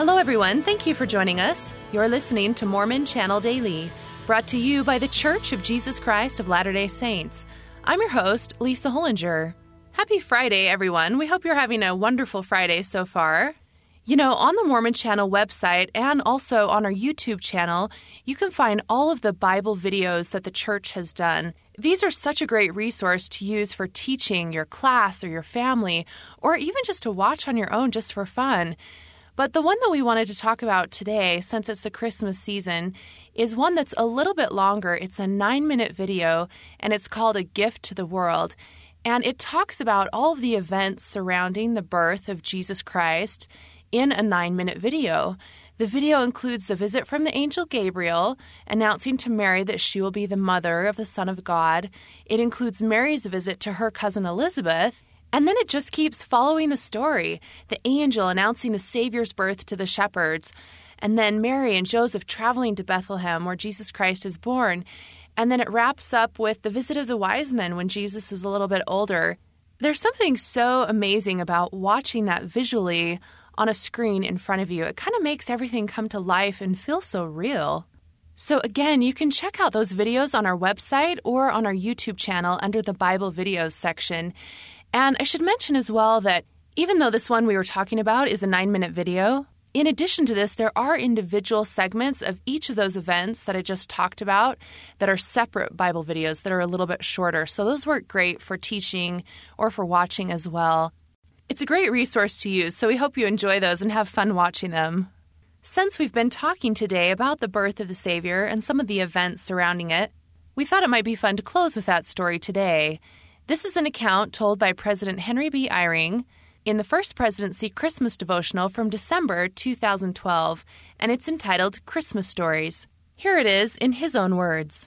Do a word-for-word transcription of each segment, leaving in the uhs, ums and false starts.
Hello, everyone. Thank you for joining us. You're listening to Mormon Channel Daily, brought to you by the Church of Jesus Christ of Latter-day Saints. I'm your host, Lisa Hollinger. Happy Friday, everyone. We hope you're having a wonderful Friday so far. You know, on the Mormon Channel website and also on our YouTube channel, you can find all of the Bible videos that the church has done. These are such a great resource to use for teaching your class or your family, or even just to watch on your own just for fun. But the one that we wanted to talk about today, since it's the Christmas season, is one that's a little bit longer. It's a nine-minute video, and it's called A Gift to the World. And it talks about all of the events surrounding the birth of Jesus Christ in a nine-minute video. The video includes the visit from the angel Gabriel, announcing to Mary that she will be the mother of the Son of God. It includes Mary's visit to her cousin Elizabeth. And then it just keeps following the story, the angel announcing the Savior's birth to the shepherds, and then Mary and Joseph traveling to Bethlehem where Jesus Christ is born. And then it wraps up with the visit of the wise men when Jesus is a little bit older. There's something so amazing about watching that visually on a screen in front of you. It kind of makes everything come to life and feel so real. So again, you can check out those videos on our website or on our YouTube channel under the Bible videos section. And I should mention as well that even though this one we were talking about is a nine-minute video, in addition to this, there are individual segments of each of those events that I just talked about that are separate Bible videos that are a little bit shorter. So those work great for teaching or for watching as well. It's a great resource to use, so we hope you enjoy those and have fun watching them. Since we've been talking today about the birth of the Savior and some of the events surrounding it, we thought it might be fun to close with that story today. This is an account told by President Henry B. Eyring in the First Presidency Christmas devotional from December two thousand twelve, and it's entitled Christmas Stories. Here it is in his own words.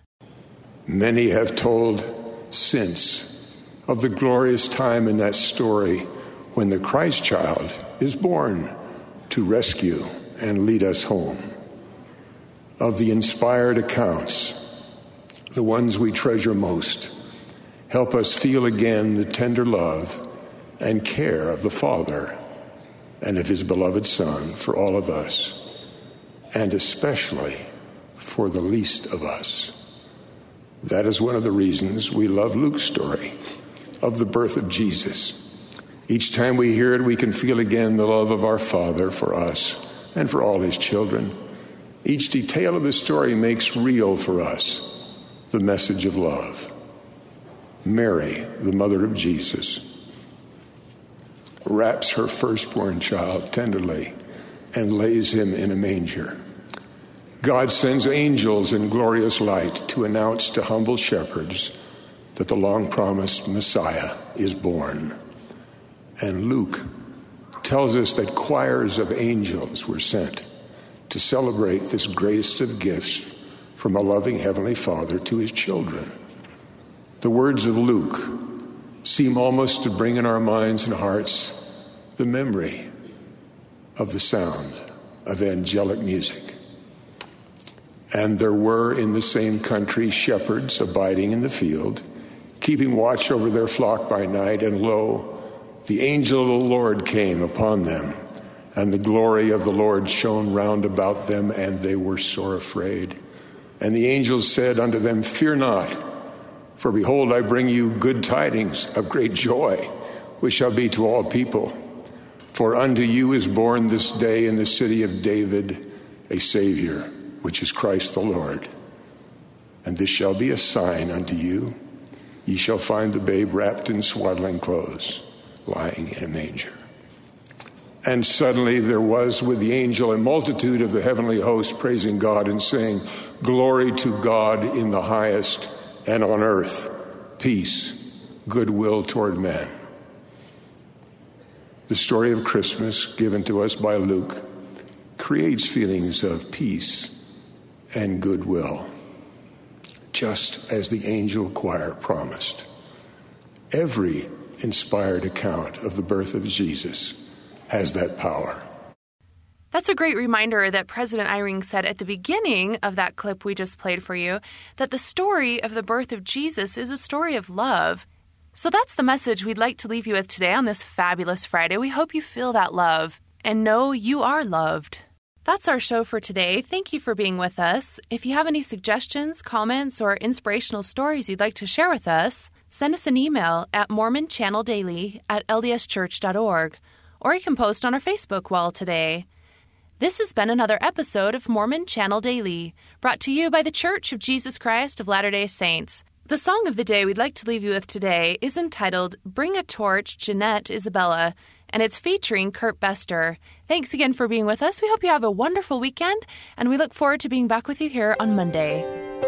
Many have told since of the glorious time in that story when the Christ child is born to rescue and lead us home. Of the inspired accounts, the ones we treasure most, help us feel again the tender love and care of the Father and of his beloved Son for all of us, and especially for the least of us. That is one of the reasons we love Luke's story of the birth of Jesus. Each time we hear it, we can feel again the love of our Father for us and for all his children. Each detail of the story makes real for us the message of love. Mary, the mother of Jesus, wraps her firstborn child tenderly and lays him in a manger. God sends angels in glorious light to announce to humble shepherds that the long-promised Messiah is born. And Luke tells us that choirs of angels were sent to celebrate this greatest of gifts from a loving Heavenly Father to his children. The words of Luke seem almost to bring in our minds and hearts the memory of the sound of angelic music. And there were in the same country shepherds abiding in the field, keeping watch over their flock by night, and lo, the angel of the Lord came upon them, and the glory of the Lord shone round about them, and they were sore afraid. And the angel said unto them, Fear not, for behold, I bring you good tidings of great joy, which shall be to all people. For unto you is born this day in the city of David a Savior, which is Christ the Lord. And this shall be a sign unto you. Ye shall find the babe wrapped in swaddling clothes, lying in a manger. And suddenly there was with the angel a multitude of the heavenly host praising God and saying, Glory to God in the highest, and on earth, peace, goodwill toward men. The story of Christmas, given to us by Luke, creates feelings of peace and goodwill, just as the angel choir promised. Every inspired account of the birth of Jesus has that power. That's a great reminder that President Eyring said at the beginning of that clip we just played for you, that the story of the birth of Jesus is a story of love. So that's the message we'd like to leave you with today on this fabulous Friday. We hope you feel that love. and know you are loved. That's our show for today. Thank you for being with us. If you have any suggestions, comments, or inspirational stories you'd like to share with us, send us an email at mormon channel daily at l d s church dot org, or you can post on our Facebook wall today. This has been another episode of Mormon Channel Daily, brought to you by the Church of Jesus Christ of Latter-day Saints. The song of the day we'd like to leave you with today is entitled Bring a Torch, Jeanette Isabella, and it's featuring Kurt Bester. Thanks again for being with us. We hope you have a wonderful weekend, and we look forward to being back with you here on Monday.